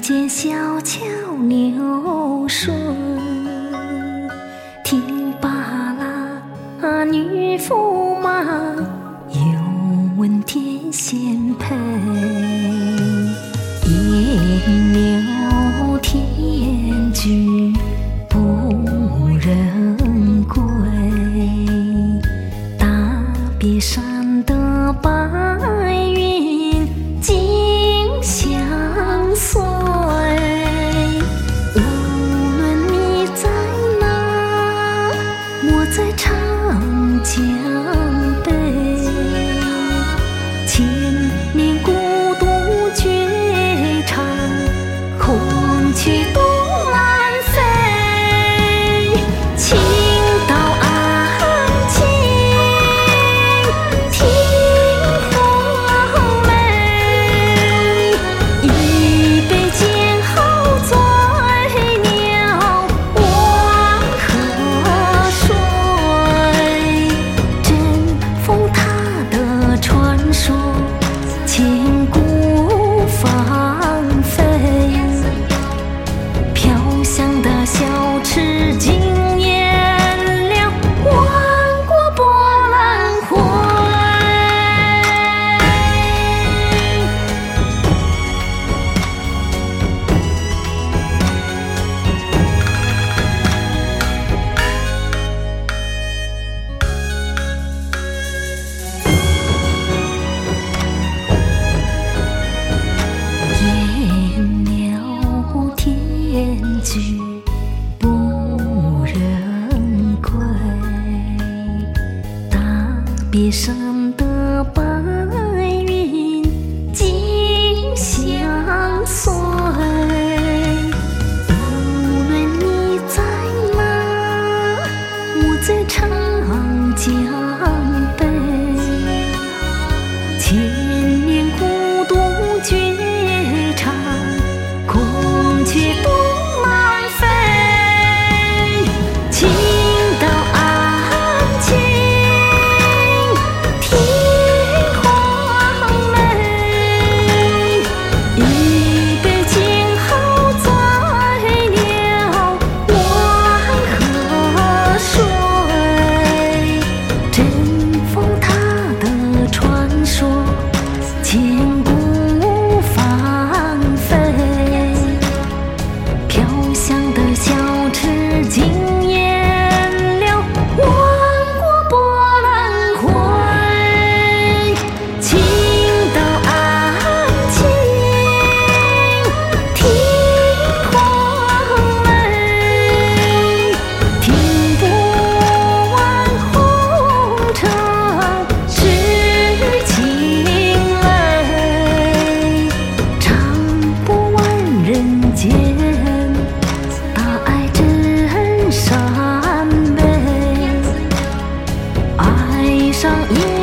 见小桥流水，听罢啦女驸马，又闻天仙配。烟柳天菊不忍归，大别山的白云紧相随。无论你在哪，我在长江北，千年孤独绝唱，空曲东南飞。情到安静，听黄梅，一杯煎好醉了黄河水。针锋它的传说，千古芳菲。飘香的小池惊艳了万国博览会。烟柳天菊不忍归，大别山的白云紧相随。无论你在哪，我在长江北，千年孤独绝唱，空曲东南飞。情到安静，听黄梅，一杯煎好醉了黄河水。针锋它的传说，千古芳菲。飘香的小池惊艳了万国博览会。情到安静，听黄梅，听不完红尘痴情泪，唱不完人间大爱真善美。爱上一